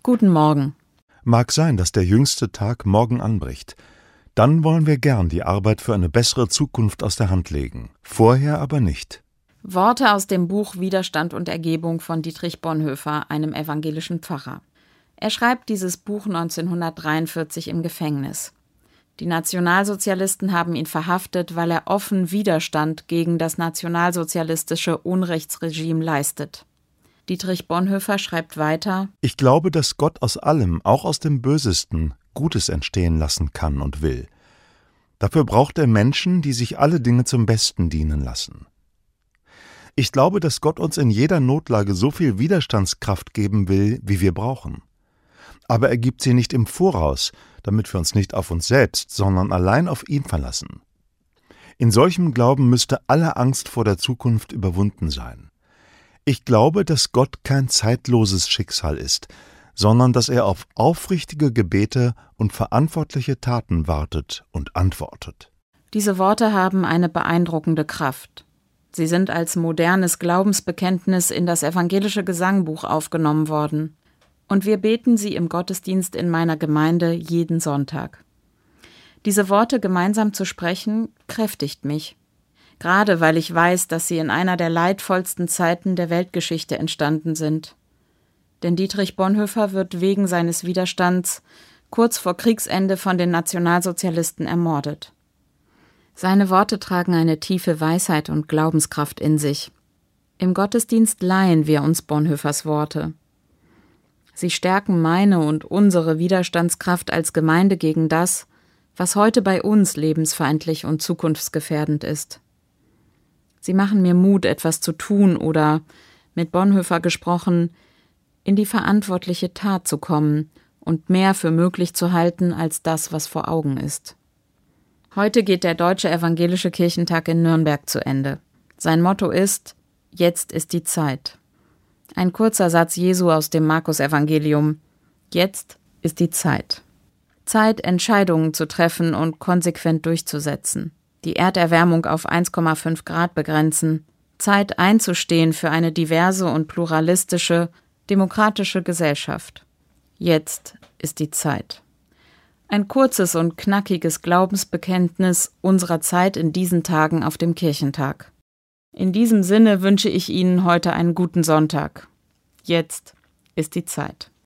Guten Morgen. Mag sein, dass der jüngste Tag morgen anbricht. Dann wollen wir gern die Arbeit für eine bessere Zukunft aus der Hand legen. Vorher aber nicht. Worte aus dem Buch Widerstand und Ergebung von Dietrich Bonhoeffer, einem evangelischen Pfarrer. Er schreibt dieses Buch 1943 im Gefängnis. Die Nationalsozialisten haben ihn verhaftet, weil er offen Widerstand gegen das nationalsozialistische Unrechtsregime leistet. Dietrich Bonhoeffer schreibt weiter: Ich glaube, dass Gott aus allem, auch aus dem Bösesten, Gutes entstehen lassen kann und will. Dafür braucht er Menschen, die sich alle Dinge zum Besten dienen lassen. Ich glaube, dass Gott uns in jeder Notlage so viel Widerstandskraft geben will, wie wir brauchen. Aber er gibt sie nicht im Voraus, damit wir uns nicht auf uns selbst, sondern allein auf ihn verlassen. In solchem Glauben müsste alle Angst vor der Zukunft überwunden sein. Ich glaube, dass Gott kein zeitloses Schicksal ist, sondern dass er auf aufrichtige Gebete und verantwortliche Taten wartet und antwortet. Diese Worte haben eine beeindruckende Kraft. Sie sind als modernes Glaubensbekenntnis in das evangelische Gesangbuch aufgenommen worden. Und wir beten sie im Gottesdienst in meiner Gemeinde jeden Sonntag. Diese Worte gemeinsam zu sprechen, kräftigt mich. Gerade weil ich weiß, dass sie in einer der leidvollsten Zeiten der Weltgeschichte entstanden sind. Denn Dietrich Bonhoeffer wird wegen seines Widerstands kurz vor Kriegsende von den Nationalsozialisten ermordet. Seine Worte tragen eine tiefe Weisheit und Glaubenskraft in sich. Im Gottesdienst leihen wir uns Bonhoeffers Worte. Sie stärken meine und unsere Widerstandskraft als Gemeinde gegen das, was heute bei uns lebensfeindlich und zukunftsgefährdend ist. Sie machen mir Mut, etwas zu tun oder, mit Bonhoeffer gesprochen, in die verantwortliche Tat zu kommen und mehr für möglich zu halten als das, was vor Augen ist. Heute geht der Deutsche Evangelische Kirchentag in Nürnberg zu Ende. Sein Motto ist: Jetzt ist die Zeit. Ein kurzer Satz Jesu aus dem Markus-Evangelium: Jetzt ist die Zeit. Zeit, Entscheidungen zu treffen und konsequent durchzusetzen. Die Erderwärmung auf 1,5 Grad begrenzen. Zeit, einzustehen für eine diverse und pluralistische, demokratische Gesellschaft. Jetzt ist die Zeit. Ein kurzes und knackiges Glaubensbekenntnis unserer Zeit in diesen Tagen auf dem Kirchentag. In diesem Sinne wünsche ich Ihnen heute einen guten Sonntag. Jetzt ist die Zeit.